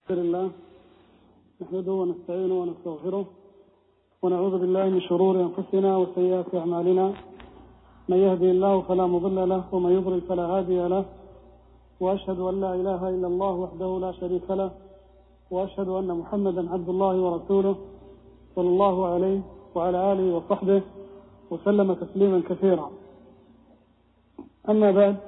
الحمد لله نحمده ونستعينه ونستغفره ونعوذ بالله من شرور أنفسنا وسيئات أعمالنا. من يهدي الله فلا مضل له ومن يضلل فلا هادي له، وأشهد أن لا إله إلا الله وحده لا شريك له، وأشهد أن محمدا عبد الله ورسوله صلى الله عليه وعلى آله وصحبه وسلم تسليما كثيرا. أما بعد،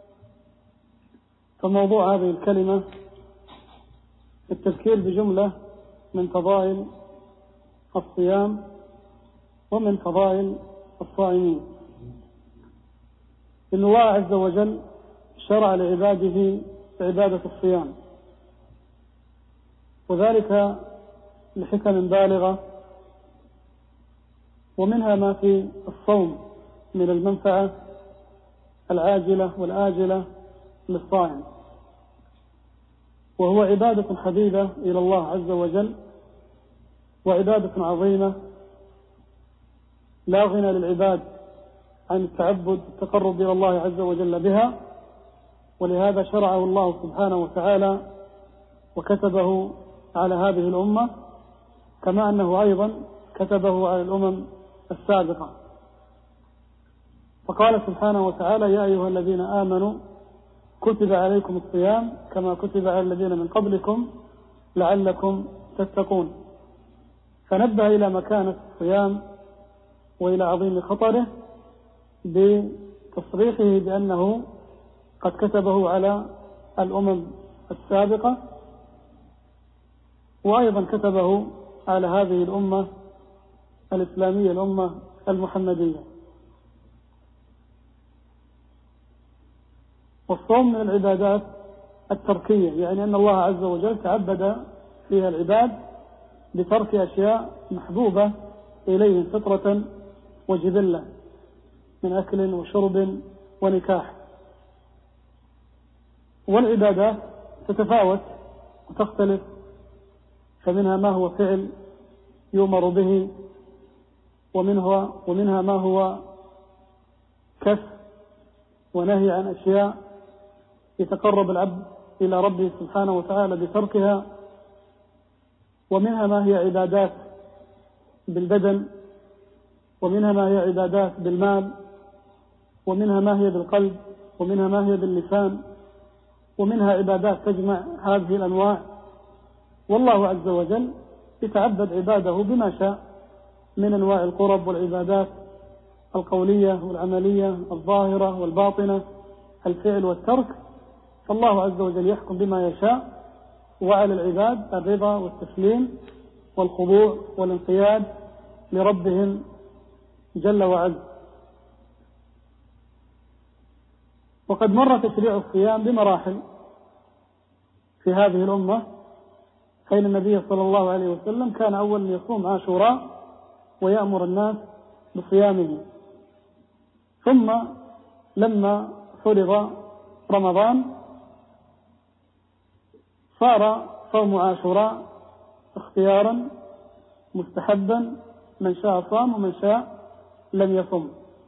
فموضوع هذه الكلمة التذكير بجملة من فضائل الصيام ومن فضائل الصائمين. إن الله عز وجل شرع لعباده عبادة الصيام، وذلك لحكم بالغة، ومنها ما في الصوم من المنفعة العاجلة والآجلة للصائم، وهو عبادة حبيبة إلى الله عز وجل، وعبادة عظيمة لا غنى للعباد عن التعبد التقرب إلى الله عز وجل بها، ولهذا شرعه الله سبحانه وتعالى وكتبه على هذه الأمة، كما أنه أيضا كتبه على الأمم السابقة. فقال سبحانه وتعالى: يا أيها الذين آمنوا كتب عليكم الصيام كما كتب على الذين من قبلكم لعلكم تتقون. فنبه إلى مكانة الصيام وإلى عظيم خطره بتصريحه بأنه قد كتبه على الأمم السابقة، وأيضا كتبه على هذه الأمة الإسلامية، الأمة المحمدية. والصوم من العبادات التركية، يعني أن الله عز وجل تعبد فيها العباد بترك أشياء محبوبة إليهم فطرة وجبلة من أكل وشرب ونكاح. والعبادات تتفاوت وتختلف، فمنها ما هو فعل يؤمر به، ومنها ما هو كف ونهي عن أشياء يتقرب العبد إلى ربه سبحانه وتعالى بتركها، ومنها ما هي عبادات بالبدن، ومنها ما هي عبادات بالمال، ومنها ما هي بالقلب، ومنها ما هي باللسان، ومنها عبادات تجمع هذه الأنواع. والله عز وجل يتعبد عباده بما شاء من أنواع القرب والعبادات القولية والعملية، الظاهرة والباطنة، الفعل والترك. فالله عز وجل يحكم بما يشاء، وعلى العباد الرضا والتسليم والخضوع والانقياد لربهم جل وعز. وقد مر تشريع الصيام بمراحل في هذه الأمة، حين النبي صلى الله عليه وسلم كان أول يصوم عاشوراء ويأمر الناس بصيامه، ثم لما فرض رمضان صار صوم عاشوراء اختيارا مستحبا، من شاء صام ومن شاء لم يصم.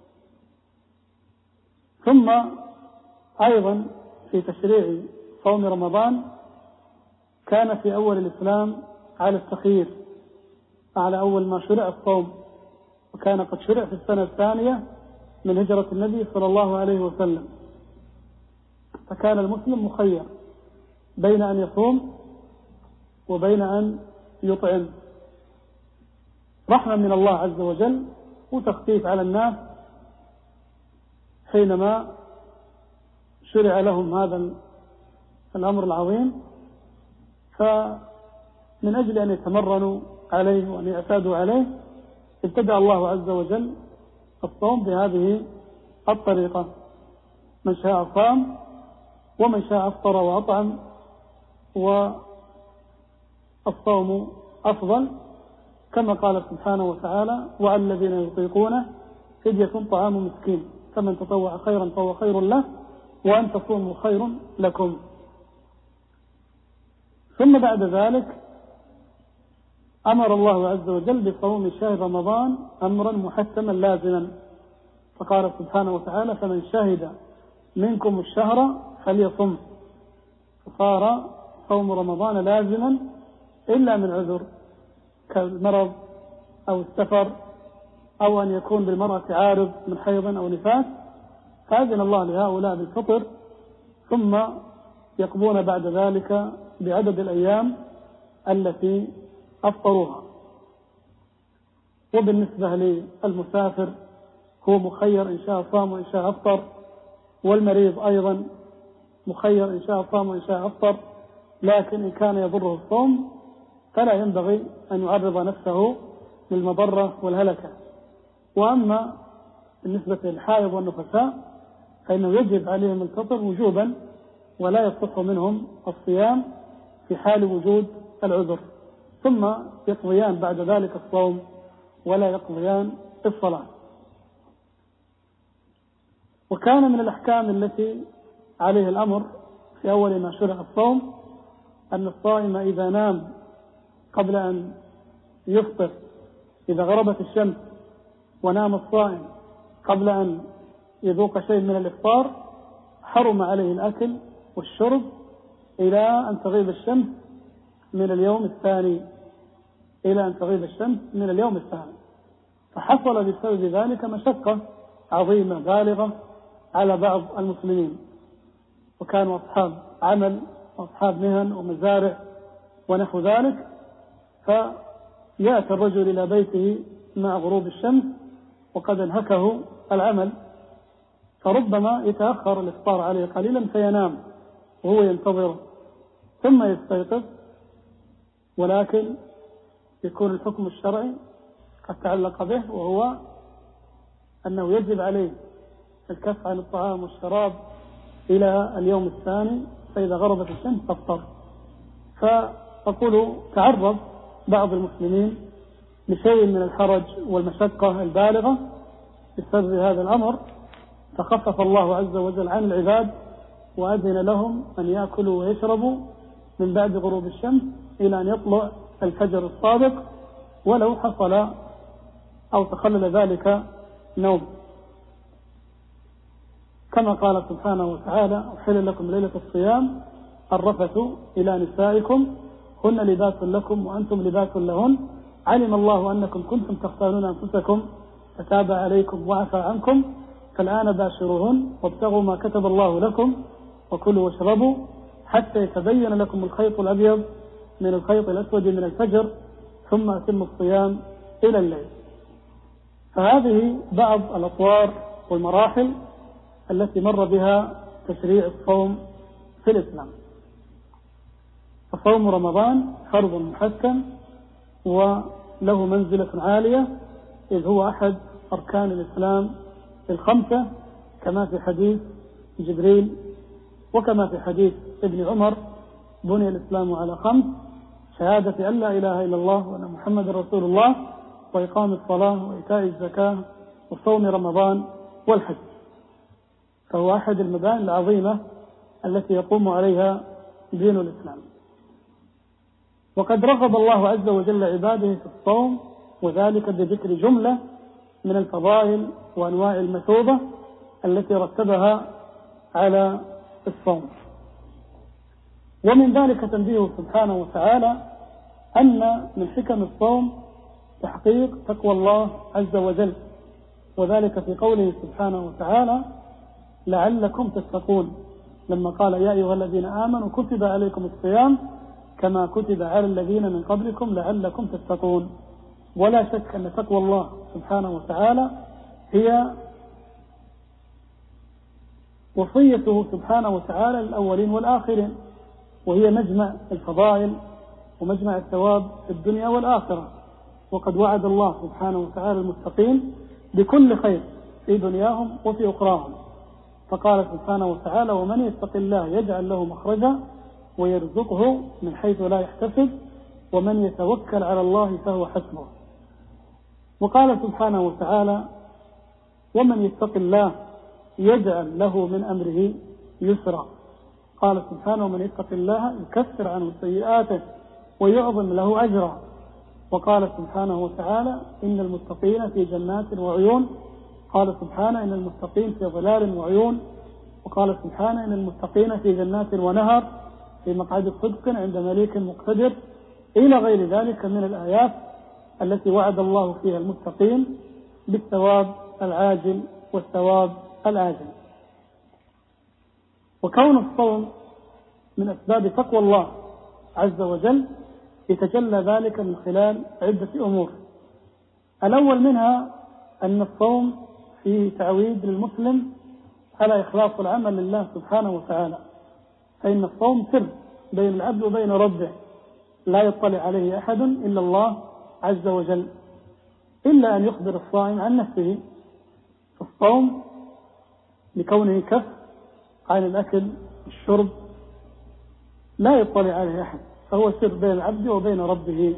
ثم أيضا في تشريع صوم رمضان كان في أول الإسلام على التخيير، على أول ما شرع الصوم، وكان قد شرع في السنة الثانية من هجرة النبي صلى الله عليه وسلم، فكان المسلم مخير بين أن يصوم وبين أن يطعم، رحمة من الله عز وجل وتخفيف على الناس حينما شرع لهم هذا الأمر العظيم. فمن أجل أن يتمرنوا عليه وأن يعتادوا عليه ابتدأ الله عز وجل الصوم بهذه الطريقة: من شاء صام ومن شاء أفطر وأطعم، والصوم أفضل، كما قال سبحانه وتعالى: وعلى الذين يطيقونه فدية طعام مسكين، فمن تطوع خيرا فهو خير له، وأن تصوموا خير لكم. ثم بعد ذلك أمر الله عز وجل بصوم شهر رمضان أمرا محتما لازما، فقال سبحانه وتعالى: فمن شهد منكم الشهر فليصم، فصار صوم رمضان لازما إلا من عذر كالمرض أو السفر أو أن يكون بالمرأة عارض من حيض أو نفاس، فأذن الله لهؤلاء بالفطر، ثم يقضون بعد ذلك بعدد الأيام التي أفطروها. وبالنسبة للمسافر هو مخير إن شاء صام وإن شاء أفطر، والمريض أيضا مخير إن شاء صام وإن شاء أفطر، لكن إن كان يضره الصوم فلا ينبغي أن يعرض نفسه للمضرة والهلكة. وأما بالنسبة للحائض والنفساء فإنه يجب عليهم الفطر وجوبا، ولا يصح منهم الصيام في حال وجود العذر، ثم يقضيان بعد ذلك الصوم ولا يقضيان الصلاة. وكان من الأحكام التي عليه الأمر في أول ما شرع الصوم أن الصائم إذا نام قبل أن يفطر، إذا غربت الشمس ونام الصائم قبل أن يذوق شيء من الإفطار حرم عليه الأكل والشرب إلى أن تغيب الشمس من اليوم الثاني، إلى أن تغيب الشمس من اليوم الثاني. فحصل بسبب ذلك مشقة عظيمة بالغة على بعض المسلمين، وكانوا أصحاب عمل وأصحاب مهن ومزارع ونحو ذلك، فيأتي الرجل إلى بيته مع غروب الشمس وقد انهكه العمل، فربما يتأخر الإفطار عليه قليلا فينام وهو ينتظر ثم يستيقظ، ولكن يكون الحكم الشرعي قد تعلق به، وهو أنه يجب عليه الكف عن الطعام والشراب إلى اليوم الثاني، فإذا غربت الشمس تفطر. فأقول تعرض بعض المسلمين لشيء من الحرج والمشقة البالغة بسبب هذا الأمر، فخفف الله عز وجل عن العباد وأذن لهم أن يأكلوا ويشربوا من بعد غروب الشمس إلى أن يطلع الفجر الصادق، ولو حصل أو تخلل ذلك نوم، كما قال سبحانه وتعالى: أحل لكم ليلة الصيام الرفث إلى نسائكم هن لباس لكم وأنتم لباس لهن علم الله أنكم كنتم تختارون أنفسكم فتاب عليكم وعفى عنكم فالآن باشروهن وابتغوا ما كتب الله لكم وكلوا واشربوا حتى يتبين لكم الخيط الأبيض من الخيط الأسود من الفجر ثم أتموا الصيام إلى الليل. فهذه بعض الأطوار والمراحل التي مر بها تشريع الصوم في الإسلام. فصوم رمضان فرض محكم وله منزلة عالية، إذ هو أحد أركان الإسلام الخمسة، كما في حديث جبريل وكما في حديث ابن عمر: بني الإسلام على 5: شهادة أن لا إله إلا الله وأن محمد رسول الله، وإقام الصلاة وإيتاء الزكاة وصوم رمضان والحج. فهو أحد المباني العظيمة التي يقوم عليها دين الإسلام. وقد رغب الله عز وجل عباده في الصوم، وذلك بذكر جملة من الفضائل وأنواع المثوبة التي رتبها على الصوم. ومن ذلك تنبيه سبحانه وتعالى أن من حكم الصوم تحقيق تقوى الله عز وجل، وذلك في قوله سبحانه وتعالى: لعلكم تتقون، لما قال: يا أيها الذين آمنوا كتب عليكم الصيام كما كتب على الذين من قبلكم لعلكم تتقون. ولا شك أن تقوى الله سبحانه وتعالى هي وصيته سبحانه وتعالى للأولين والآخرين، وهي مجمع الفضائل ومجمع الثواب في الدنيا والآخرة. وقد وعد الله سبحانه وتعالى المتقين بكل خير في دنياهم وفي أخراهم، فقال سبحانه وتعالى: ومن يتق الله يجعل له مخرجا ويرزقه من حيث لا يحتسب ومن يتوكل على الله فهو حسبه. وقال سبحانه وتعالى: ومن يتق الله يجعل له من أمره يسرا. قال سبحانه: ومن يتق الله يكفر عنه سيئاته ويعظم له أجرا. وقال سبحانه وتعالى: إن المتقين في جنات وعيون. قال سبحانه: إن المتقين في ظلال وعيون. وقال سبحانه: إن المتقين في جنات ونهر في مقعد صدق عند مليك مقتدر، إلى غير ذلك من الآيات التي وعد الله فيها المتقين بالثواب العاجل والثواب الآجل. وكون الصوم من أسباب تقوى الله عز وجل يتجلى ذلك من خلال عدة أمور. الأول منها أن الصوم فيه تعويد للمسلم على إخلاص العمل لله سبحانه وتعالى، فإن الصوم سر بين العبد وبين ربه لا يطلع عليه أحد إلا الله عز وجل، إلا أن يخبر الصائم عن نفسه. الصوم لكونه كف عن الأكل والشرب لا يطلع عليه أحد، فهو سر بين العبد وبين ربه.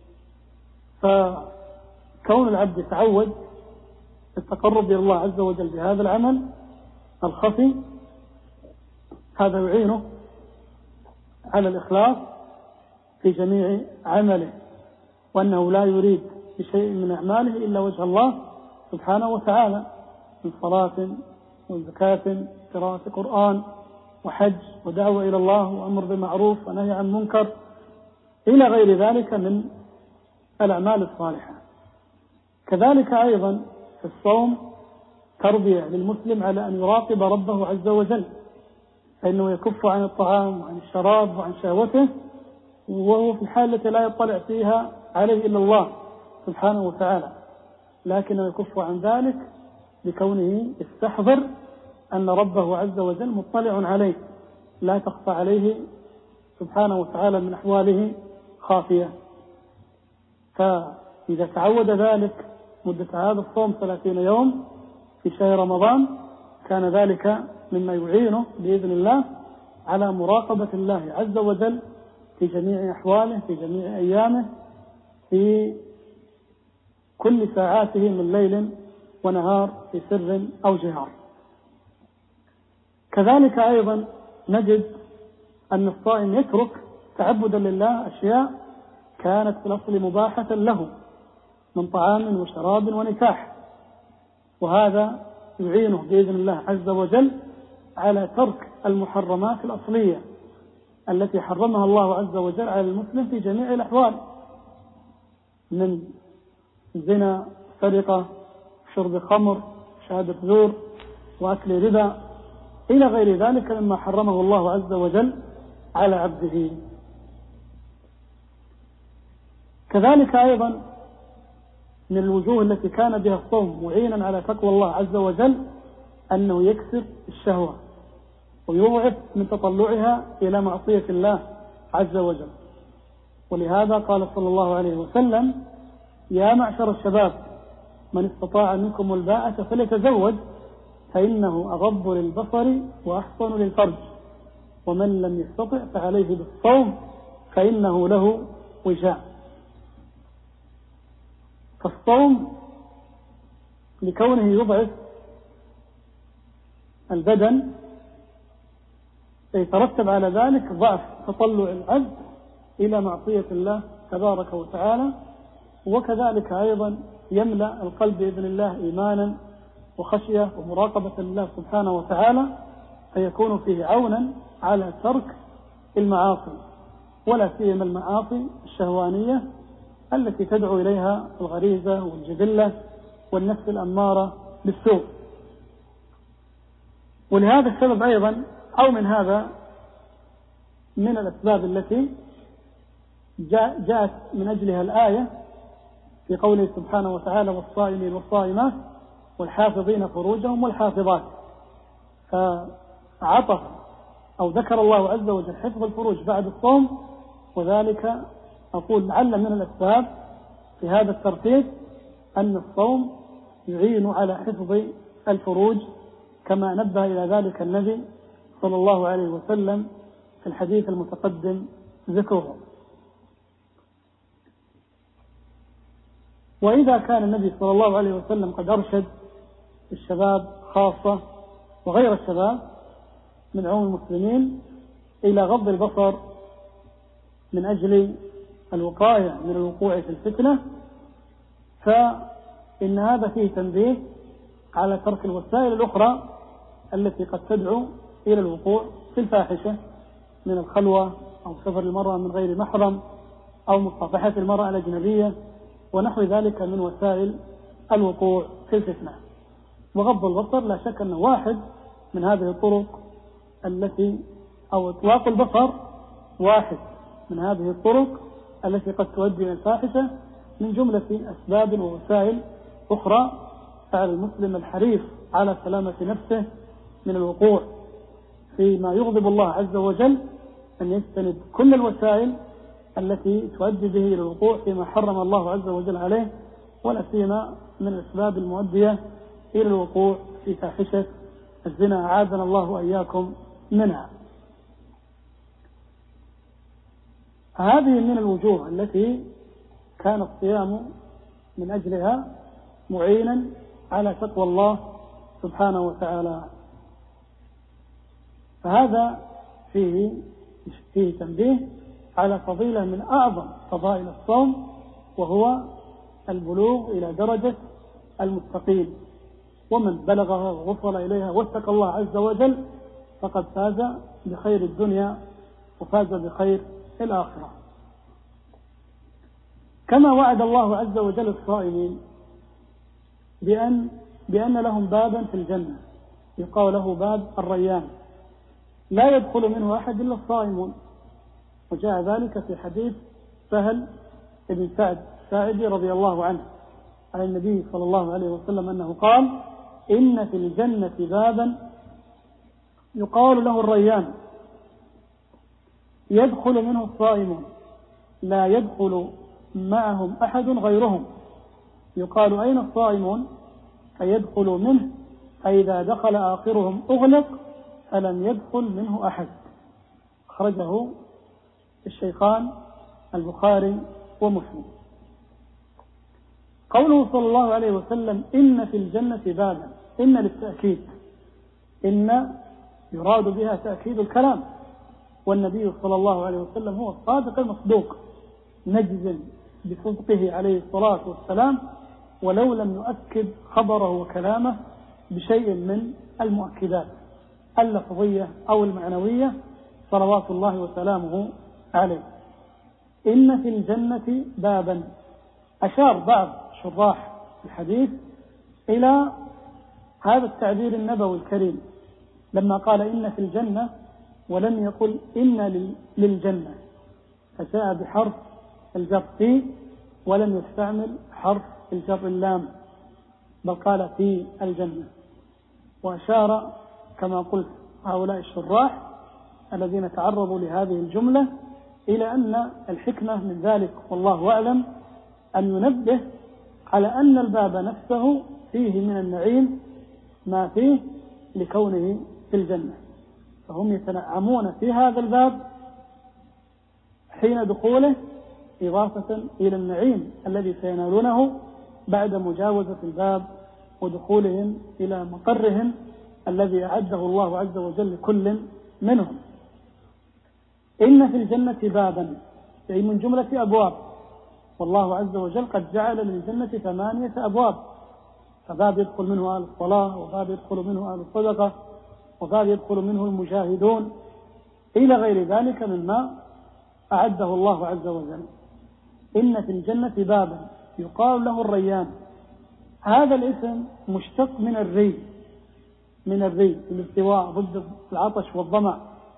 فكون العبد يتعود التقرب إلى الله عز وجل بهذا العمل الخفي، هذا يعينه على الإخلاص في جميع عمله، وأنه لا يريد بشيء من أعماله إلا وجه الله سبحانه وتعالى، من صلاة وزكاة قراءة قرآن وحج ودعوة إلى الله وأمر بالمعروف ونهي عن منكر إلى غير ذلك من الأعمال الصالحة. كذلك أيضا في الصوم تربية للمسلم على أن يراقب ربه عز وجل، فإنه يكف عن الطعام وعن الشراب وعن شهوته، وهو في الحالة التي لا يطلع فيها عليه إلا الله سبحانه وتعالى، لكنه يكف عن ذلك بكونه يستحضر أن ربه عز وجل مطلع عليه، لا تخفى عليه سبحانه وتعالى من أحواله خافية. فإذا تعود ذلك مدة هذا الصوم 30 يوم في شهر رمضان، كان ذلك مما يعينه بإذن الله على مراقبة الله عز وجل في جميع أحواله، في جميع أيامه، في كل ساعاته من ليل ونهار، في سر أو جهار. كذلك أيضا نجد أن الصائم يترك تعبدا لله أشياء كانت في الأصل مباحة له من طعام وشراب ونكاح، وهذا يعينه بإذن الله عز وجل على ترك المحرمات الأصلية التي حرمها الله عز وجل على المسلم في جميع الأحوال، من زنا، سرقة، شرب خمر، شهادة زور، وأكل ربا، إلى غير ذلك مما حرمه الله عز وجل على عبده. كذلك أيضا من الوجوه التي كان بها الصوم معينا على تقوى الله عز وجل أنه يكسر الشهوة ويضعف من تطلعها إلى معصية الله عز وجل. ولهذا قال صلى الله عليه وسلم: يا معشر الشباب من استطاع منكم الباءة فليتزوج فإنه أغض للبصر وأحصن للفرج، ومن لم يستطع فعليه بالصوم فإنه له وجاء. فالصوم لكونه يضعف البدن يترتب على ذلك ضعف تطلع العبد إلى معصية الله تبارك وتعالى، وكذلك أيضا يملأ القلب بإذن الله إيمانا وخشية ومراقبة الله سبحانه وتعالى، فيكون فيه عونا على ترك المعاصي، ولا سيما المعاصي الشهوانية التي تدعو إليها الغريزة والجبلة والنفس الأمارة بالسوء. ولهذا السبب أيضا، أو من هذا من الأسباب التي جاءت من أجلها الآية في قوله سبحانه وتعالى: والصائمين والصائمات والحافظين فروجهم والحافظات، فعطف أو ذكر الله عز وجل حفظ الفروج بعد الصوم، وذلك أقول لعل من الأسباب في هذا الترتيب أن الصوم يعين على حفظ الفروج، كما نبه إلى ذلك النبي صلى الله عليه وسلم في الحديث المتقدم ذكره. وإذا كان النبي صلى الله عليه وسلم قد أرشد الشباب خاصة وغير الشباب من عموم المسلمين إلى غض البصر من أجل الوقاية من الوقوع في الفتنة، فإن هذا فيه تنبيه على ترك الوسائل الأخرى التي قد تدعو إلى الوقوع في الفاحشة، من الخلوة أو سفر المرأة من غير محرم أو مصافحة المرأة الأجنبية ونحو ذلك من وسائل الوقوع في الفتنة. وغض البصر لا شك أنه واحد من هذه الطرق التي أو إطلاق البصر واحد من هذه الطرق التي قد تؤدي إلى الفاحشة من جملة أسباب ووسائل أخرى. فعلى المسلم الحريص على سلامة نفسه من الوقوع فيما يغضب الله عز وجل أن يستند كل الوسائل التي تؤدي به إلى الوقوع فيما حرم الله عز وجل عليه، ولا سيما من الأسباب المؤدية إلى الوقوع في فاحشة الزنا، أعاذنا الله وإياكم منها. هذه من الوجوه التي كان الصيام من أجلها معينا على تقوى الله سبحانه وتعالى. فهذا فيه تنبيه على فضيلة من أعظم فضائل الصوم، وهو البلوغ إلى درجة المتقين، ومن بلغها ووصل إليها واتقى الله عز وجل فقد فاز بخير الدنيا وفاز بخير الآخرة. كما وعد الله عز وجل الصائمين بأن لهم بابا في الجنة يقال له باب الريان لا يدخل منه أحد إلا الصائمون، وجاء ذلك في حديث سهل بن سعد الساعدي رضي الله عنه عن النبي صلى الله عليه وسلم أنه قال: إن في الجنة بابا يقال له الريان يدخل منه الصائمون لا يدخل معهم أحد غيرهم، يقال: أين الصائمون؟ فيدخل منه، فإذا دخل آخرهم أغلق فلم يدخل منه أحد. أخرجه الشيخان البخاري ومسلم. قوله صلى الله عليه وسلم: إن في الجنة بابا، إن للتأكيد، إن يراد بها تأكيد الكلام، والنبي صلى الله عليه وسلم هو الصادق المصدوق نجزم بصدقه عليه الصلاة والسلام، ولو لم نؤكد خبره وكلامه بشيء من المؤكدات اللفظية أو المعنوية صلوات الله وسلامه عليه. إن في الجنة بابا، أشار بعض شراح الحديث إلى هذا التعبير النبوي الكريم لما قال إن في الجنة ولم يقل إن للجنة، فجاء بحرف الجر في ولم يستعمل حرف الجر اللام، بل قال في الجنة. وأشار كما قلت هؤلاء الشراح الذين تعرضوا لهذه الجملة إلى أن الحكمة من ذلك والله أعلم أن ينبه على أن الباب نفسه فيه من النعيم ما فيه لكونه في الجنة، فهم يتنعمون في هذا الباب حين دخوله إضافة إلى النعيم الذي سينالونه بعد مجاوزة الباب ودخولهم إلى مقرهم الذي أعده الله عز وجل لكل منهم. إن في الجنة بابا، أي من جملة أبواب، والله عز وجل قد جعل للجنة 8 أبواب، فباب يدخل منه أهل الصلاة، وباب يدخل منه أهل الصدقة، وباب يدخل منه المجاهدون، إلى غير ذلك مما أعده الله عز وجل. إن في الجنة بابا يقال له الريان، هذا الاسم مشتق من الري، من الري الاستواء ضد العطش والظمأ،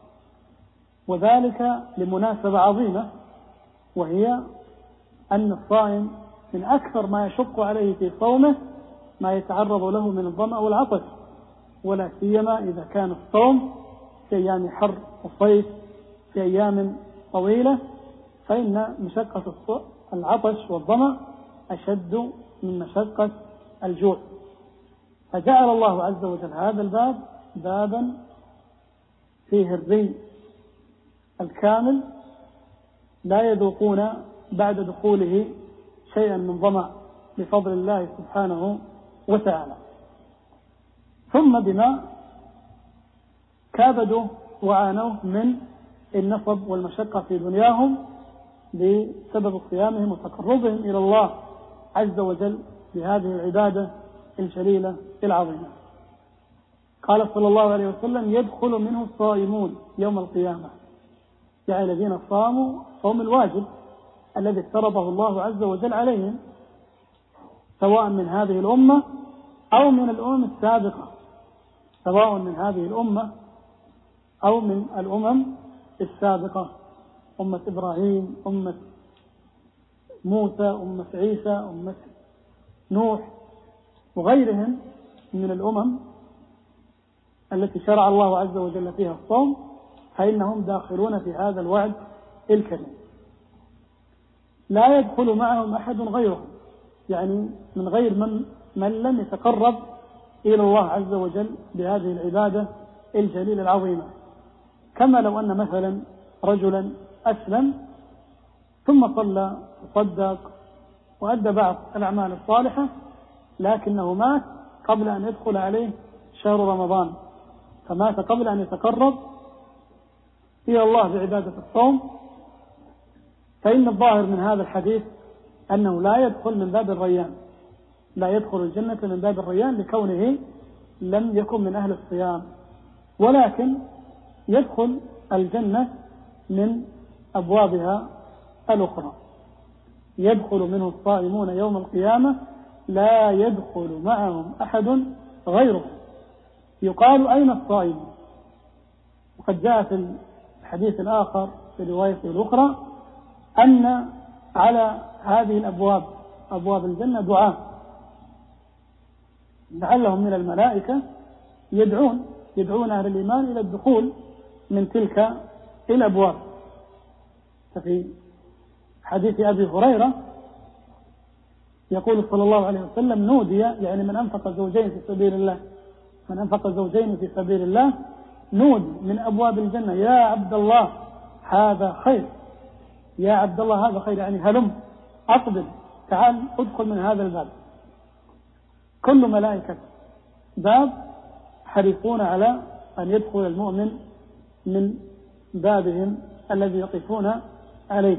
وذلك لمناسبة عظيمة، وهي أن الصائم من أكثر ما يشق عليه في صومه ما يتعرض له من الظمأ والعطش، ولا سيما إذا كان الصوم في أيام حر وصيف في أيام طويلة، فإن مشقة العطش والظمأ أشد من مشقة الجوع. فجعل الله عز وجل هذا الباب بابا فيه الري الكامل لا يذوقون بعد دخوله شيئا من ظمأ بفضل الله سبحانه وتعالى. ثم بما كابدوا وعانوا من النصب والمشقة في دنياهم بسبب صيامهم وتقربهم إلى الله عز وجل بهذه العبادة الجليلة العظيمة. قال صلى الله عليه وسلم: يدخل منه الصائمون يوم القيامة يعني الذين صاموا صوم الواجب الذي افترضه الله عز وجل عليهم، سواء من هذه الأمة أو من الأمم السابقة، سواء من هذه الأمة أو من الأمم السابقة، أمة إبراهيم، أمة موسى، أمة عيسى، أمة نوح، وغيرهم من الأمم التي شرع الله عز وجل فيها الصوم، فإنهم داخلون في هذا الوعد الكريم. لا يدخل معهم أحد غيرهم، يعني من غير من لم يتقرب إلى الله عز وجل بهذه العبادة الجليلة العظيمة، كما لو أن مثلا رجلا أسلم ثم صلى وصدق وأدى بعض الأعمال الصالحة، لكنه مات قبل أن يدخل عليه شهر رمضان، فمات قبل أن يتقرب إلى الله بعبادة الصوم، فإن الظاهر من هذا الحديث أنه لا يدخل من باب الريان، لا يدخل الجنة من باب الريان لكونه لم يكن من أهل الصيام، ولكن يدخل الجنة من أبوابها الأخرى. يدخل منه الصائمون يوم القيامة لا يدخل معهم أحد غيره. يقال أين الصائمون؟ وقد جاء في الحديث الآخر في رواية الأخرى أن على هذه الأبواب، أبواب الجنة، دعاء لعلهم من الملائكة يدعون أهل الإيمان إلى الدخول من تلك الأبواب. ففي حديث أبي هريرة يقول صلى الله عليه وسلم: نودي، يعني من أنفق زوجين في سبيل الله، من أنفق زوجين في سبيل الله نودي من أبواب الجنة: يا عبد الله هذا خير، يا عبد الله هذا خير، يعني هلم أقبل، تعال ادخل من هذا الباب. كل ملائكة باب حريصون على أن يدخل المؤمن من بابهم الذي يقفون عليه.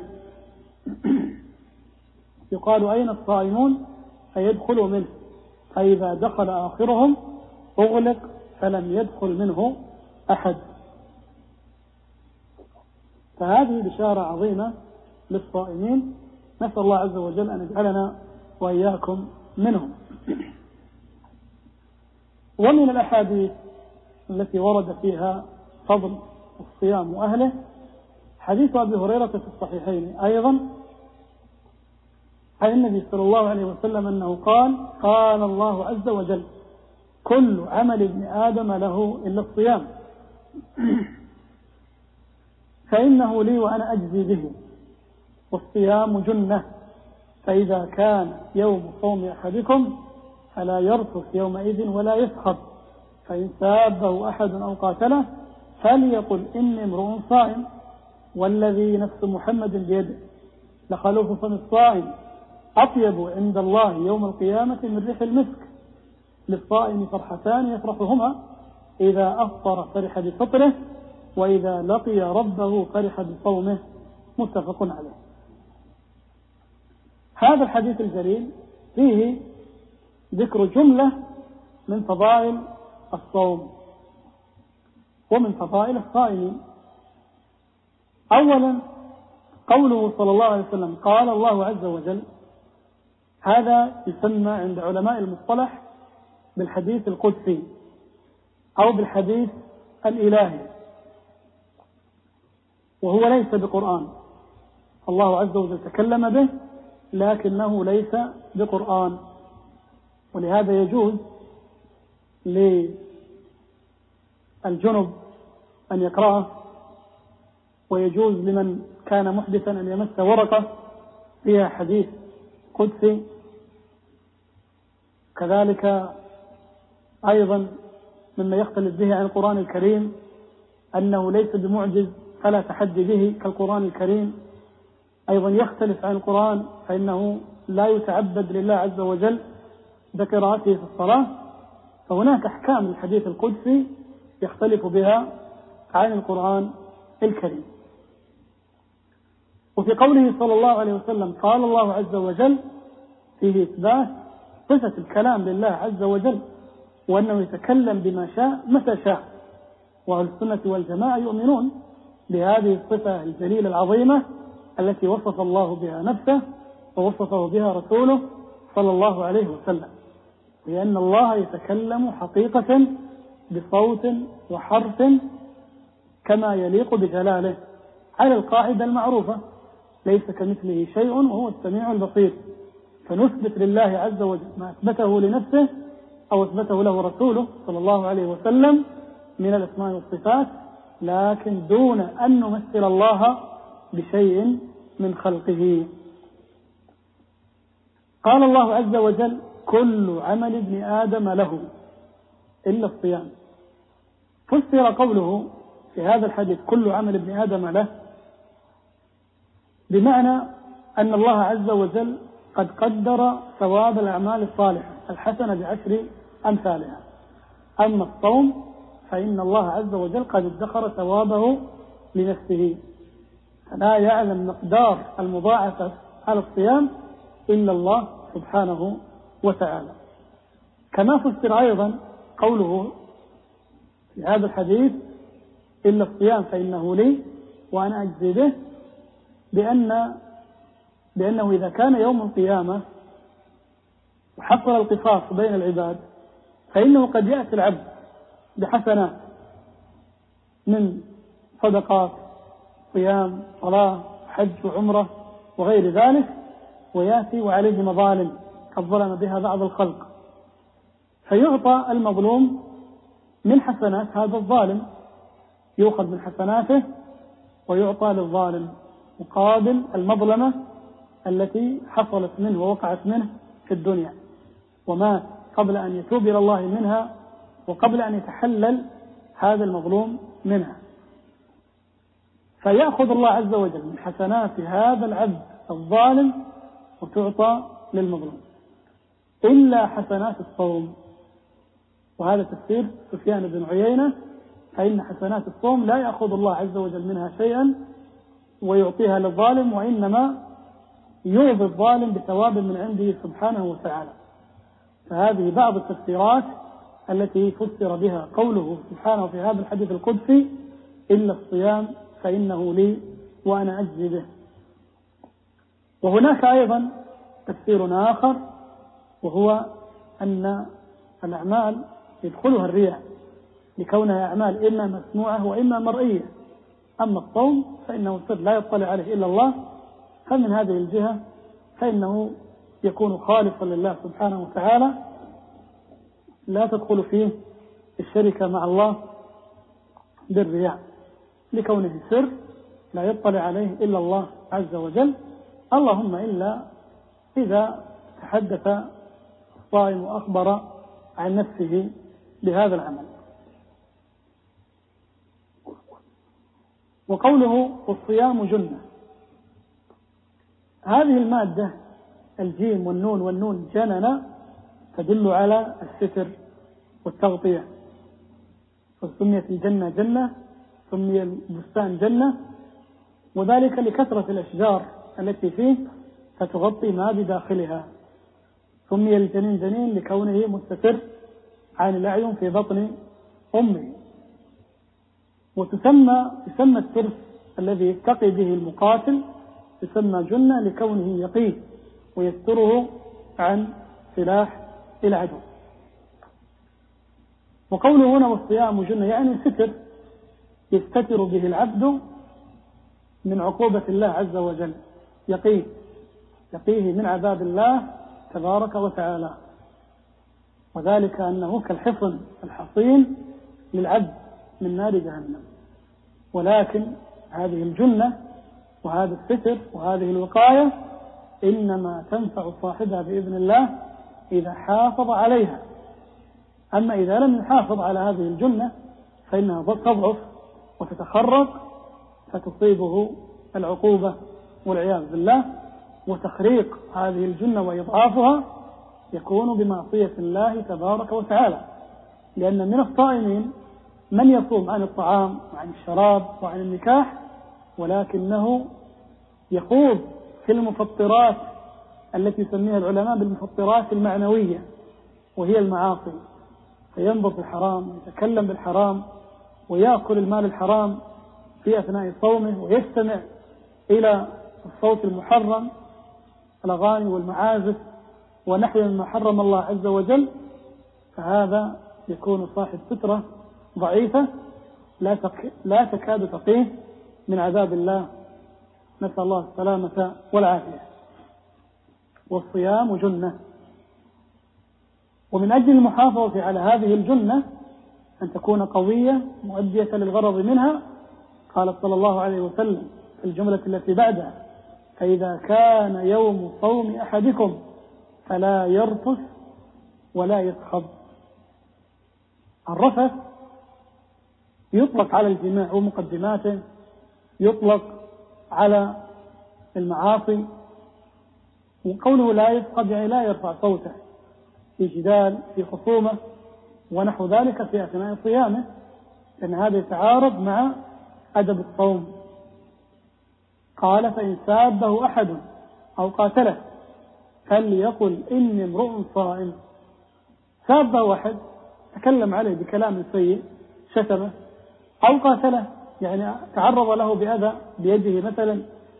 يقال أين الصائمون؟ فيدخلوا منه، فإذا دخل آخرهم أغلق فلم يدخل منه أحد. فهذه بشارة عظيمة للصائمين، نسأل الله عز وجل أن يجعلنا وإياكم منهم. ومن الأحاديث التي ورد فيها فضل الصيام وأهله حديث أبي هريرة في الصحيحين أيضا عن النبي صلى الله عليه وسلم أنه قال: قال الله عز وجل: كل عمل ابن آدم له إلا الصيام فإنه لي وأنا أجزي به، والصيام جنة، فإذا كان يوم صوم أحدكم فلا يرفث يومئذ ولا يسخط، فإن سابه أحد أو قاتله فليقل إني امرؤ صائم، والذي نفس محمد بيده لخلوف فم الصائم أطيب عند الله يوم القيامة من ريح المسك، للصائم فرحتان يفرحهما: إذا أفطر فرح بفطره، وإذا لقي ربه فرح بصومه. متفق عليه. هذا الحديث الجليل فيه ذكر جملة من فضائل الصوم ومن فضائل الصائمين. أولا قوله صلى الله عليه وسلم: قال الله عز وجل، هذا يسمى عند علماء المصطلح بالحديث القدسي أو بالحديث الإلهي، وهو ليس بقرآن، الله عز وجل تكلم به لكنه ليس بقرآن، ولهذا يجوز للجنب أن يقرأه، ويجوز لمن كان محدثا أن يمس ورقة فيها حديث قدسي. كذلك أيضا مما يختلف به عن القرآن الكريم أنه ليس بمعجز فلا تحدي به كالقرآن الكريم، أيضا يختلف عن القرآن فإنه لا يتعبد لله عز وجل بقراءته في الصلاة، فهناك أحكام الحديث القدسي يختلف بها عن القرآن الكريم. وفي قوله صلى الله عليه وسلم: قال الله عز وجل، فيه إثبات صفة الكلام لله عز وجل، وأنه يتكلم بما شاء متى شاء، وأهل السنة والجماعة يؤمنون بهذه الصفة الجليلة العظيمة التي وصف الله بها نفسه ووصفه بها رسوله صلى الله عليه وسلم، لأن الله يتكلم حقيقة بصوت وحرف كما يليق بجلاله على القاعدة المعروفة: ليس كمثله شيء وهو السميع البصير. فنثبت لله عز وجل ما أثبته لنفسه أو أثبته له رسوله صلى الله عليه وسلم من الأسماء والصفات، لكن دون أن نمثل الله بشيء من خلقه. قال الله عز وجل: كل عمل ابن آدم له إلا الصيام. فسر قوله في هذا الحديث كل عمل ابن آدم له بمعنى أن الله عز وجل قد قدر ثواب الأعمال الصالحة الحسنة ب10 أمثالها. أما الصوم فإن الله عز وجل قد ادخر ثوابه لنفسه، فلا يعلم مقدار المضاعفة على الصيام إلا الله سبحانه وتعالى. كما فسر أيضا قوله في هذا الحديث: إلا الصيام فإنه لي وأنا أجزي به، بأنه إذا كان يوم القيامة وحصل القصاص بين العباد فإنه قد يأتي العبد بحسنات من صدقات، صيام، صلاة، حج وعمرة وغير ذلك، ويأتي وعليه مظالم قد ظلم بها بعض الخلق، فيعطى المظلوم من حسنات هذا الظالم، يؤخذ من حسناته ويعطى للظالم مقابل المظلمة التي حصلت منه ووقعت منه في الدنيا، ومات قبل أن يتوب إلى الله منها وقبل أن يتحلل هذا المظلوم منها. فيأخذ الله عز وجل من حسنات هذا العبد الظالم وتعطى للمظلوم، إلا حسنات الصوم. وهذا تفسير سفيان بن عيينة: فإن حسنات الصوم لا يأخذ الله عز وجل منها شيئا ويعطيها للظالم، وإنما يعطي الظالم بثواب من عنده سبحانه وتعالى. فهذه بعض التفسيرات التي فسر بها قوله سبحانه في هذا الحديث القدسي: إلا الصيام فإنه لي وأنا أجزي به. وهناك أيضا تفسير آخر، وهو أن الأعمال يدخلها الرياء لكونها أعمال إما مسموعة وإما مرئية. أما الصوم فإنه سر لا يطلع عليه إلا الله، فمن هذه الجهة فإنه يكون خالصا لله سبحانه وتعالى، لا تدخل فيه الشركة مع الله بالرياء، لكونه سر لا يطلع عليه إلا الله عز وجل، اللهم إلا إذا تحدث الصائم وأخبر عن نفسه بهذا العمل. وقوله والصيام جنة، هذه المادة الجيم والنون والنون جننا تدل على الستر والتغطية، فسميت الجنة جنة، سمي البستان جنة، وذلك لكثرة الأشجار التي فيه فتغطي ما بداخلها. سمي الجنين جنين لكونه مستتر عن الأعين في بطن أمه. وتسمى الترس الذي يتقي به المقاتل تسمى جنة لكونه يقيه ويستره عن سلاح العدو. وقوله هنا والصيام جنة يعني ستر يستتر به العبد من عقوبة الله عز وجل، يقيه من عذاب الله تبارك وتعالى، وذلك أنه كالحصن الحصين للعبد من نار جهنم. ولكن هذه الجنة وهذا الستر وهذه الوقاية إنما تنفع صاحبها بإذن الله إذا حافظ عليها. أما إذا لم يحافظ على هذه الجنة فإنها تضعف وتتخرق فتصيبه العقوبة والعياذ بالله. وتخريق هذه الجنة وإضعافها يكون بمعصية الله تبارك وتعالى، لأن من الصائمين من يصوم عن الطعام وعن الشراب وعن النكاح، ولكنه يخوض في المفطرات التي يسميها العلماء بالمفطرات المعنوية، وهي المعاصي، فينظر في الحرام ويتكلم بالحرام ويأكل المال الحرام، في أثناء صومه ويستمع إلى الصوت المحرم، الأغاني والمعازف ونحو مما حرم الله عز وجل، فهذا يكون صاحب فطرة ضعيفة لا تكاد تقيه من عذاب الله، نسأل الله السلامة والعافية. والصيام جنة، ومن أجل المحافظة على هذه الجنة أن تكون قوية مؤدية للغرض منها، قال صلى الله عليه وسلم في الجملة التي بعدها: فإذا كان يوم صوم أحدكم فلا يرفث ولا يسخب. الرفث يطلق على الجماع ومقدماته، يطلق على المعاصي، وقوله لا يسخب يعني لا يرفع صوته في جدال، في خصومة ونحو ذلك في أثناء صيامه، لأن هذا يتعارض مع أدب الصوم. قال: فإن سابه أحد أو قاتله فليقل إني امرؤ صائم. سابه أحد، تكلم عليه بكلام سيء، شتمه، أو قاتله يعني تعرض له بأذى بيده مثلا،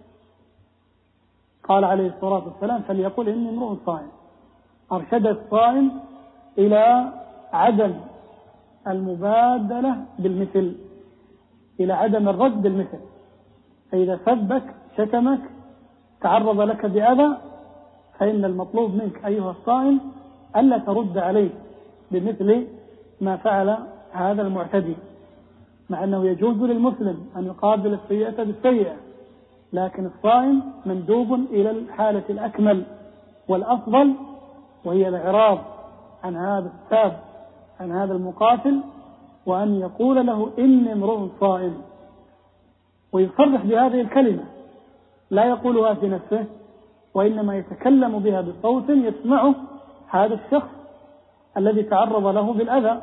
قال عليه الصلاة والسلام: فليقل إني امرؤ صائم. أرشد الصائم إلى عدم المبادلة بالمثل، إلى عدم الرد بالمثل. فإذا سبك، شتمك، تعرض لك بأذى، فإن المطلوب منك أيها الصائم ألا ترد عليه بمثل ما فعل هذا المعتدي، مع أنه يجوز للمسلم أن يقابل السيئة بالسيئة، لكن الصائم مندوب إلى الحالة الأكمل والأفضل، وهي الإعراض عن هذا الساب، عن هذا المقاتل، وأن يقول له إني امرؤ صائم، ويصرح بهذه الكلمة، لا يقولها في نفسه، وإنما يتكلم بها بصوت يسمعه هذا الشخص الذي تعرض له بالأذى،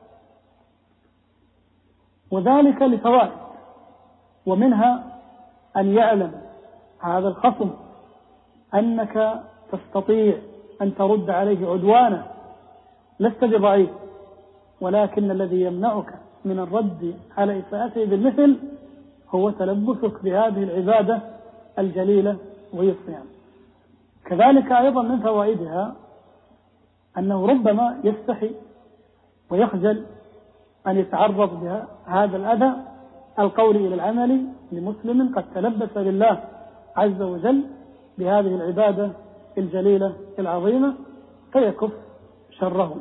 وذلك لفوائد، ومنها أن يعلم هذا الخصم أنك تستطيع أن ترد عليه عدوانا، لست بضعيف، ولكن الذي يمنعك من الرد على إساءته بالمثل هو تلبسك بهذه العبادة الجليلة وهي الصيام. كذلك أيضا من فوائدها أنه ربما يستحي ويخجل أن يتعرض بهذا الأذى القولي إلى العمل لمسلم قد تلبس لله عز وجل بهذه العبادة الجليلة العظيمة، فيكف شره.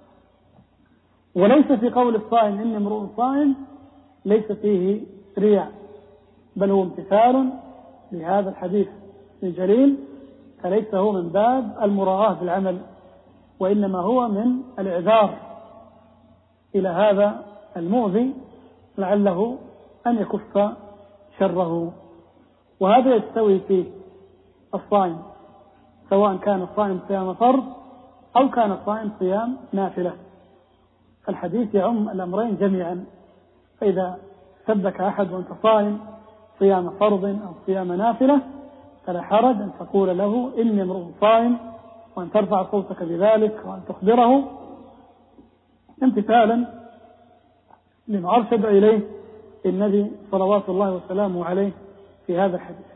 وليس في قول الصائم إني امرؤ صائم ليس فيه رياء، بل هو امتثال لهذا الحديث الجليل، فليس هو من باب المراءة بالعمل، وإنما هو من الإعذار إلى هذا المؤذي لعله أن يكف شره. وهذا يستوي فيه الصائم، سواء كان الصائم صيام فرض أو كان الصائم صيام نافلة، فالحديث يعم الأمرين جميعا. فإذا سبك أحد وأنت صائم صيام فرض أو صيام نافلة فلا حرج أن تقول له إني امرؤ صائم، وأن ترفع صوتك بذلك، وأن تخبره امتثالا لما أرشد إليه النبي صلوات الله وسلامه عليه في هذا الحديث.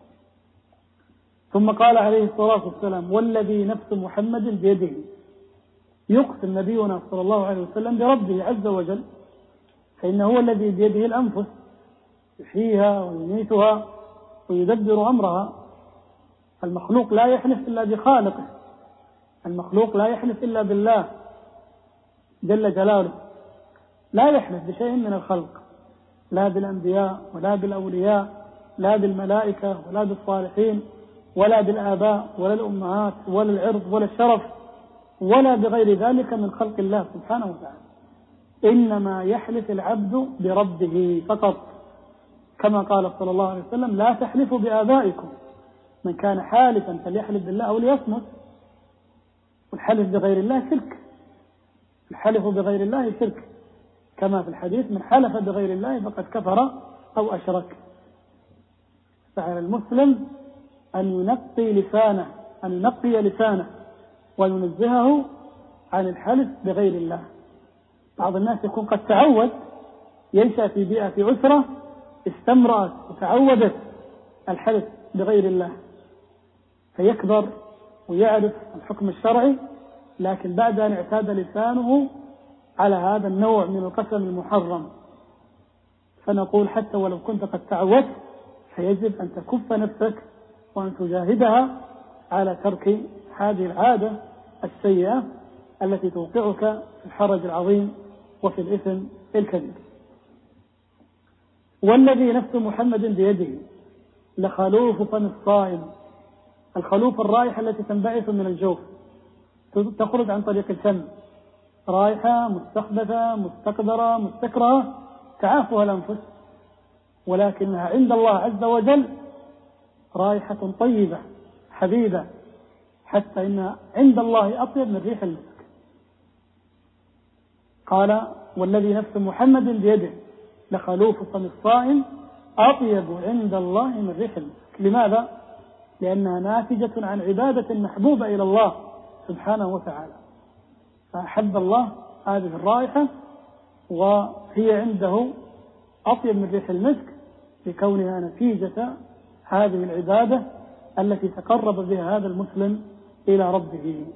ثم قال عليه الصلاة والسلام: والذي نفس محمد بيده، يقسم نبينا صلى الله عليه وسلم بربه عز وجل، فإنه هو الذي بيده الأنفس، يحييها ويميتها ويدبر أمرها. المخلوق لا يحلف إلا بخالقه، المخلوق لا يحلف إلا بالله جل جلاله، لا يحلف بشيء من الخلق، لا بالأنبياء ولا بالأولياء، لا بالملائكة ولا بالصالحين، ولا بالآباء ولا الأمهات ولا العرض ولا الشرف، ولا بغير ذلك من خلق الله سبحانه وتعالى. إنما يحلف العبد بربه فقط، كما قال صلى الله عليه وسلم: لا تحلفوا بآبائكم، من كان حالفا فليحلف بالله أو ليصمت. والحلف بغير الله شرك، الحلف بغير الله شرك، كما في الحديث: من حلف بغير الله فقد كفر أو أشرك. فعلى المسلم أن ينقي لسانه وينزهه عن الحلف بغير الله. بعض الناس يكون قد تعود، ينشأ في بيئة عسرة، استمرأت وتعودت الحلف بغير الله، فيكبر ويعرف الحكم الشرعي، لكن بعد أن اعتاد لسانه على هذا النوع من القسم المحرم، فنقول حتى ولو كنت قد تعودت فيجب أن تكف نفسك وأن تجاهدها على ترك هذه العادة السيئة التي توقعك في الحرج العظيم وفي الإثم الكبير. والذي نفس محمد بيده لخلوف فم الصائم، الخلوف الرائحة التي تنبعث من الجوف تخرج عن طريق الفم، رائحة مستخبثة مستقدرة مستكرهة تعافها الأنفس، ولكنها عند الله عز وجل رائحة طيبة حبيبة، حتى إنها عند الله أطيب من ريح المسك. قال والذي نفس محمد بيده لخلوف فم الصائم أطيب عند الله من ريح المسك. لماذا؟ لأنها ناتجة عن عبادة محبوبة إلى الله سبحانه وتعالى، فأحب الله هذه الرائحة وهي عنده أطيب من ريح المسك لكونها نتيجة هذه العبادة التي تقرب بها هذا المسلم إلى ربه.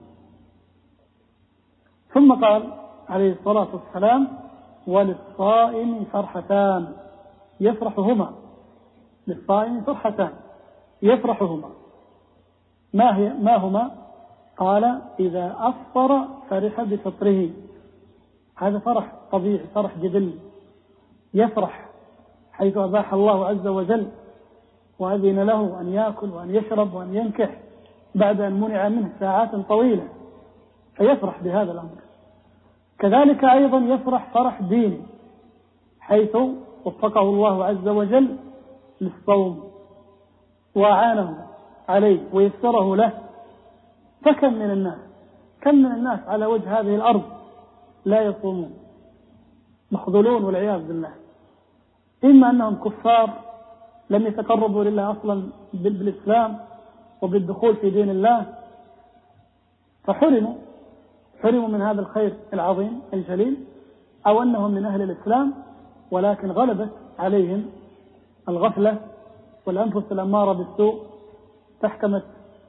ثم قال عليه الصلاة والسلام وللصائم فرحتان يفرحهما، للصائم فرحتان يفرحهما، ما هما؟ قال إذا أفطر فرح بفطره، هذا فرح طبيعي فرح جبلي، يفرح حيث أباح الله عز وجل وأذن له أن يأكل وأن يشرب وأن ينكح بعد أن منع منه ساعات طويلة، فيفرح بهذا الأمر. كذلك أيضا يفرح فرح ديني حيث وفقه الله عز وجل للصوم وأعانه عليه ويسره له. فكم من الناس على وجه هذه الأرض لا يصومون مخذولون والعياذ بالله، إما أنهم كفار لم يتقربوا لله أصلا بالإسلام وبالدخول في دين الله فحرموا من هذا الخير العظيم الجليل، أو أنهم من أهل الإسلام ولكن غلبت عليهم الغفلة والأنفس الأمارة بالسوء تحكمت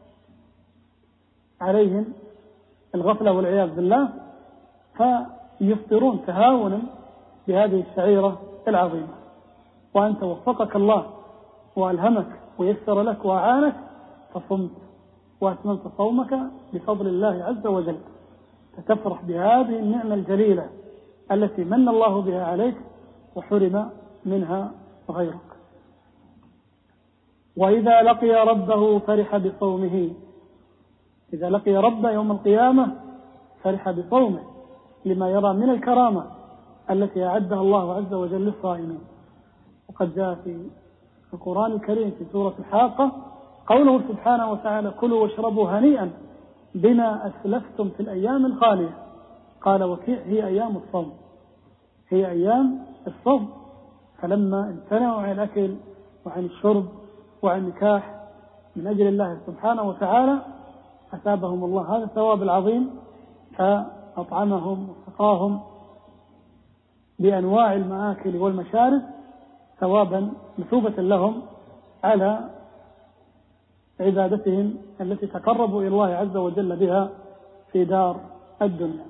عليهم الغفلة والعياذ بالله، فيفطرون تهاونا بهذه الشعيرة العظيمة. وأنت وفقك الله وألهمك ويسر لك وأعانك فصمت وأتممت صومك بفضل الله عز وجل، فتفرح بهذه النعمة الجليلة التي من الله بها عليك وحرم منها غيرك. وإذا لقي ربه فرح بصومه، إذا لقي ربه يوم القيامة فرح بصومه لما يرى من الكرامة التي أعدها الله عز وجل للصائمين. وقد جاء في القرآن الكريم في سورة الحاقة قوله سبحانه وتعالى كلوا واشربوا هنيئا بما أسلفتم في الأيام الخالية. قال وكيع هي أيام الصوم، هي أيام الصوم، فلما امتنعوا عن الأكل وعن الشرب وعن النكاح من أجل الله سبحانه وتعالى أثابهم الله هذا الثواب العظيم، فأطعمهم وسقاهم بأنواع المآكل والمشارب ثوابا مثوبة لهم على عبادتهم التي تقربوا إلى الله عز وجل بها في دار الدنيا.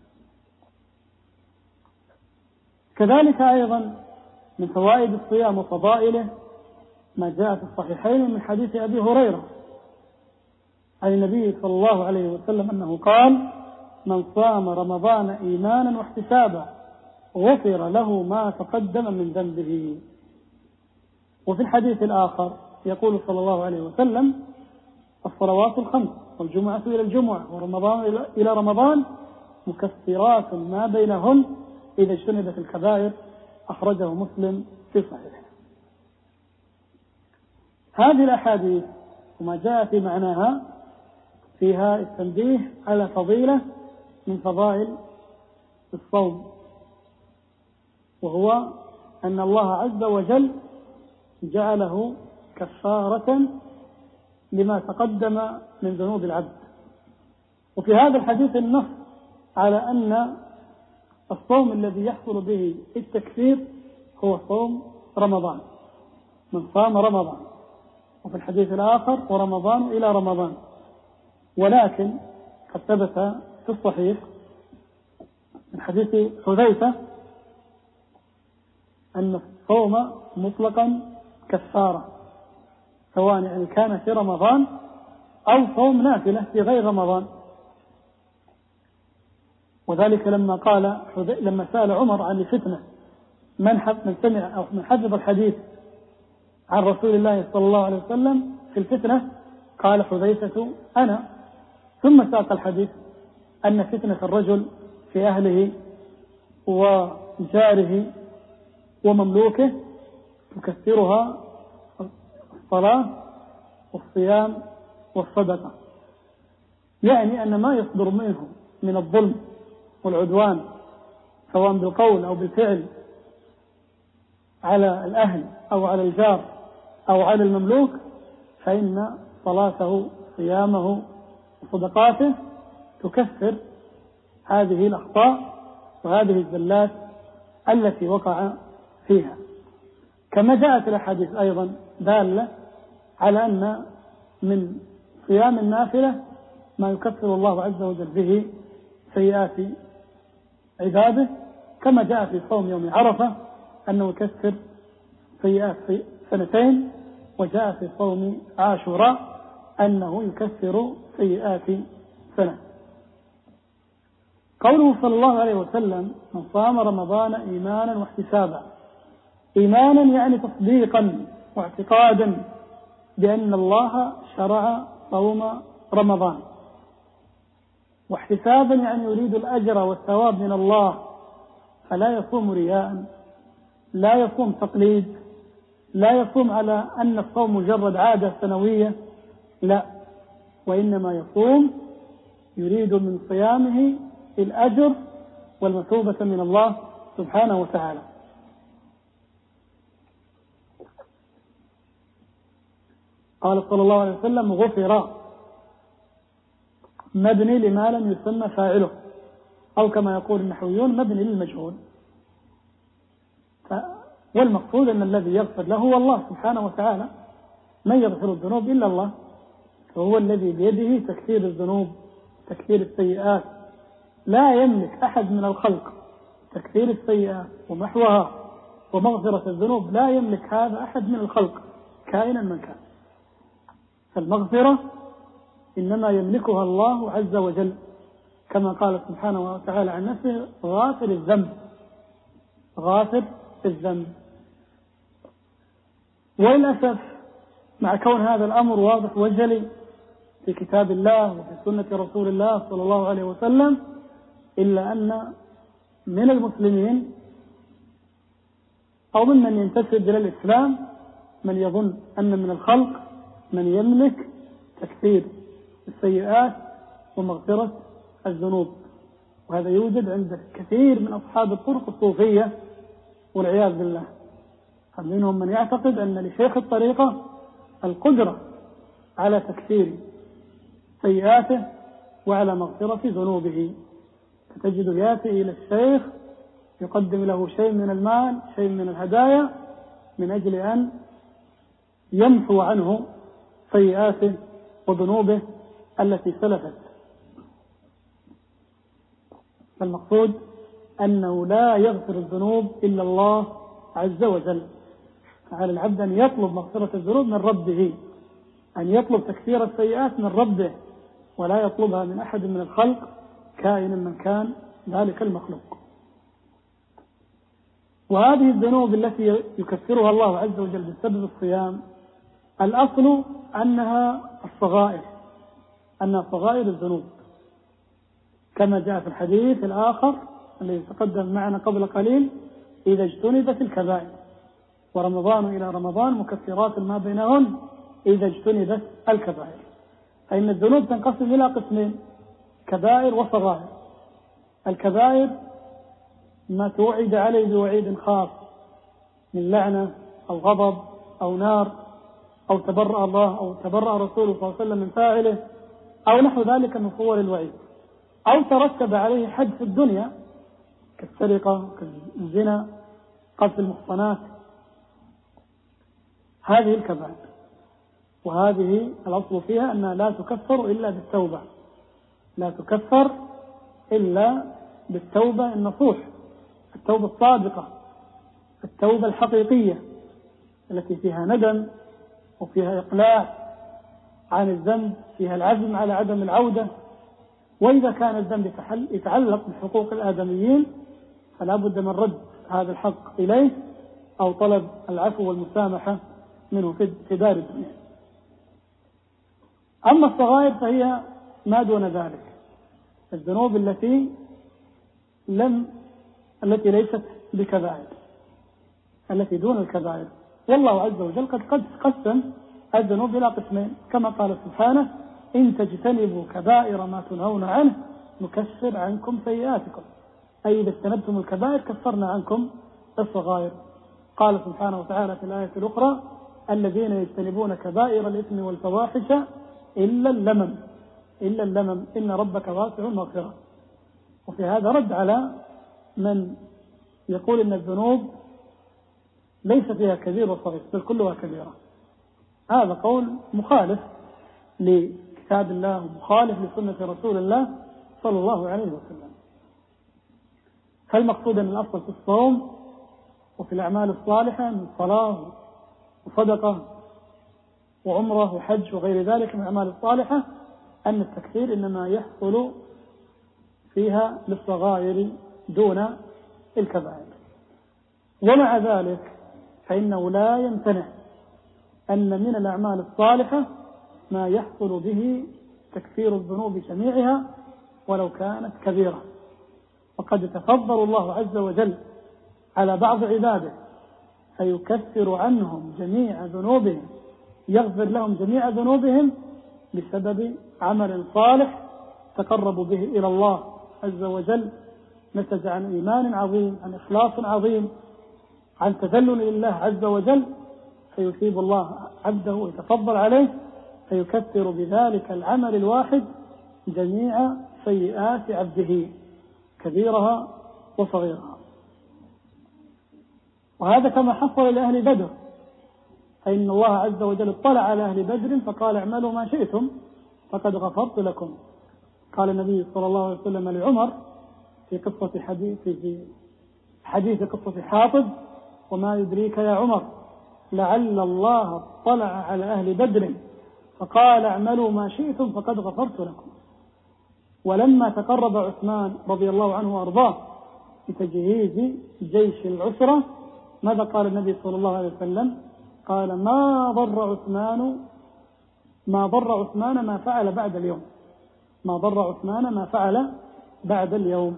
كذلك أيضا من فوائد الصيام وفضائله ما جاء في الصحيحين من حديث أبي هريرة عن النبي صلى الله عليه وسلم أنه قال من صام رمضان إيمانا واحتسابا غفر له ما تقدم من ذنبه. وفي الحديث الآخر يقول صلى الله عليه وسلم الصلوات الخمس والجمعة إلى الجمعة ورمضان إلى رمضان مكفرات ما بينهن إذا اجتنبت الكبائر، أخرجه مسلم في صحيحه. هذه الأحاديث وما جاء في معناها فيها التنبيه على فضيلة من فضائل الصوم، وهو أن الله عز وجل جعله كفارة لما تقدم من ذنوب العبد. وفي هذا الحديث النص على أن الصوم الذي يحصل به التكفير هو صوم رمضان، من صام رمضان، وفي الحديث الآخر ورمضان إلى رمضان. ولكن قد ثبت في الصحيح من حديث حذيفة أن الصوم مطلقا كفارة، سواء يعني كان في رمضان أو صوم نافلة في غير رمضان. وذلك لما سأل عمر عن الفتنة من سمع أو من حفظ الحديث عن رسول الله صلى الله عليه وسلم في الفتنة، قال حذيفة أنا. ثم ساق الحديث أن فتنة الرجل في أهله وجاره ومملوكه تكثرها الصلاة والصيام والصدقة، يعني أن ما يصدر منه من الظلم والعدوان سواء بالقول أو بالفعل على الأهل أو على الجار أو على المملوك، فإن صلاته صيامه وصدقاته تكفر هذه الأخطاء وهذه الزلات التي وقع فيها. كما جاءت الأحاديث أيضا دالة على أن من صيام النافلة ما يكفر الله عز وجل به سيئات عباده، كما جاء في صوم يوم عرفة أنه يكفر سيئات سنتين، وجاء في صوم عاشوراء أنه يكفر سيئات سنة. قوله صلى الله عليه وسلم من صام رمضان إيمانا واحتسابا، إيمانا يعني تصديقا واعتقادا بأن الله شرع صوم رمضان، واحتسابا يعني يريد الأجر والثواب من الله، فلا يصوم رياء، لا يصوم تقليد، لا يصوم على أن الصوم مجرد عادة سنوية، لا، وإنما يصوم يريد من صيامه الأجر والمثوبة من الله سبحانه وتعالى. قال صلى الله عليه وسلم غفر، مبني لما لم يسمى فاعله، أو كما يقول النحويون مبني للمجهول. والمقصود أن الذي يغفر له هو الله سبحانه وتعالى، من يغفر الذنوب إلا الله، فهو الذي بيده تكثير الذنوب تكثير السيئات. لا يملك أحد من الخلق تكثير السيئات ومحوها ومغفرة الذنوب، لا يملك هذا أحد من الخلق كائنا من كان. فالمغفرة إنما يملكها الله عز وجل، كما قال سبحانه وتعالى عن نفسه غافر الذنب، غافر الذنب. وللأسف مع كون هذا الأمر واضح وجلي في كتاب الله وفي سنة رسول الله صلى الله عليه وسلم، إلا أن من المسلمين أو ممن ينتسب إلى الإسلام من يظن أن من الخلق من يملك تكثير السيئات ومغفرة الذنوب، وهذا يوجد عند كثير من أصحاب الطرق الصوفية والعياذ بالله. فمنهم من يعتقد أن لشيخ الطريقة القدرة على تكثير سيئاته وعلى مغفرة ذنوبه، فتجد يأتي إلى الشيخ يقدم له شيء من المال شيء من الهدايا من أجل أن يمحو عنه سيئاته وذنوبه التي سلفت. فالمقصود أنه لا يغفر الذنوب إلا الله عز وجل، فعلى العبد أن يطلب مغفرة الذنوب من ربه، أن يطلب تكفير السيئات من ربه، ولا يطلبها من أحد من الخلق كائنا من كان ذلك المخلوق. وهذه الذنوب التي يكفرها الله عز وجل بسبب الصيام الأصل أنها الصغائر، أنها صغائر الذنوب، كما جاء في الحديث الآخر الذي تقدم معنا قبل قليل إذا اجتنبت الكبائر، ورمضان إلى رمضان مكفرات ما بينهن إذا اجتنبت الكبائر. فإن الذنوب تنقسم إلى قسمين، كبائر وصغائر. الكبائر ما توعد عليه بوعيد خاص من لعنة أو غضب أو نار أو تبرأ الله أو تبرأ رسوله صلى الله عليه وسلم من فاعله أو نحو ذلك من صور الوعيد، أو ترتب عليه حد في الدنيا كالسرقة كالزنا قذف المحصنات. هذه الكبائر، وهذه الأصل فيها أنها لا تكفر إلا بالتوبة، لا تكفر إلا بالتوبة النصوح، التوبة الصادقة، التوبة الحقيقية التي فيها ندم وفيها إقلاع عن الذنب، فيها العزم على عدم العودة. وإذا كان الذنب يتعلق بحقوق الآدميين فلا بد من رد هذا الحق إليه أو طلب العفو والمسامحة منه في دار الدنيا. أما الصغائر فهي ما دون ذلك، الذنوب التي ليست بكبائر، التي دون الكبائر. والله عز وجل قد قسم الذنوب إلى قسمين، كما قال سبحانه: إن تجتنبوا كبائر ما تنهون عنه نكفر عنكم سيئاتكم، أي إذا اجتنبتم الكبائر كفرنا عنكم الصغائر. قال سبحانه وتعالى في الآية الأخرى: الذين يجتنبون كبائر الإثم والفواحش إلا اللمم إن ربك واسع المغفرة. وفي هذا رد على من يقول إن الذنوب ليس فيها كبير وصغير بل كلها كبيرة. هذا قول مخالف لكتاب الله ومخالف لسنة رسول الله صلى الله عليه وسلم. فالمقصود أن الأصل في الصوم وفي الأعمال الصالحة من صلاة وصدقة وعمرة وحج وغير ذلك من الأعمال الصالحة أن التكفير إنما يحصل فيها للصغائر دون الكبائر. ومع ذلك فإنه لا يمتنع أن من الأعمال الصالحة ما يحصل به تكفير الذنوب جميعها ولو كانت كبيرة. وقد تفضل الله عز وجل على بعض عباده فيكفر عنهم جميع ذنوبهم، يغفر لهم جميع ذنوبهم بسبب عمل صالح تقربوا به إلى الله عز وجل، نتج عن إيمان عظيم، عن إخلاص عظيم، عن تذلل لله عز وجل، فيثيب الله عبده ويتفضل عليه فيكفر بذلك العمل الواحد جميع سيئات عبده كبيرها وصغيرها. وهذا كما حصل لأهل بدر، فإن الله عز وجل اطلع على أهل بدر فقال: اعملوا ما شئتم فقد غفرت لكم. قال النبي صلى الله عليه وسلم لعمر في حديث قصة حاطب: وما يدريك يا عمر لعل الله اطلع على أهل بدر فقال: اعملوا ما شئتم فقد غفرت لكم. ولما تقرب عثمان رضي الله عنه وأرضاه بتجهيز جيش العسرة ماذا قال النبي صلى الله عليه وسلم؟ قال: ما ضر عثمان ما فعل بعد اليوم، ما ضر عثمان ما فعل بعد اليوم.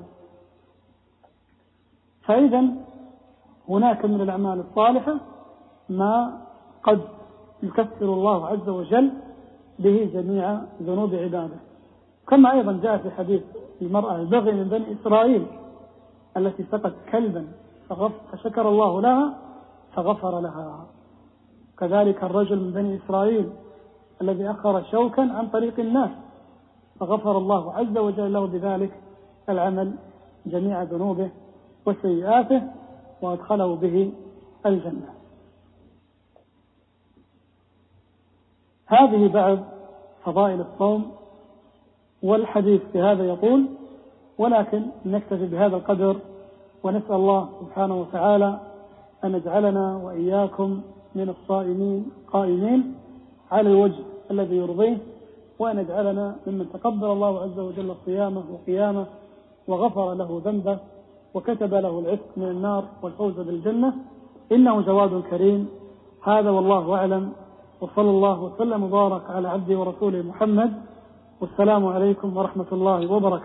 فإذا هناك من الأعمال الصالحة ما قد يكفر الله عز وجل به جميع ذنوب عباده، كما أيضا جاء في حديث المرأة البغي من بني إسرائيل التي سقت كلبا فشكر الله لها فغفر لها. كذلك الرجل من بني إسرائيل الذي أخر شوكا عن طريق الناس فغفر الله عز وجل له بذلك العمل جميع ذنوبه وسيئاته وأدخله به الجنة. هذه بعض فضائل الصوم، والحديث في هذا يطول، ولكن نكتفي بهذا القدر، ونسأل الله سبحانه وتعالى أن يجعلنا وإياكم من الصائمين قائمين على الوجه الذي يرضيه، وأن يجعلنا ممن تقبل الله عز وجل صيامه وقيامه وغفر له ذنبه وكتب له العتق من النار والفوز بالجنة، إنه جواد كريم. هذا والله أعلم، وصلى الله وسلم وبارك على عبده ورسوله محمد، والسلام عليكم ورحمة الله وبركاته.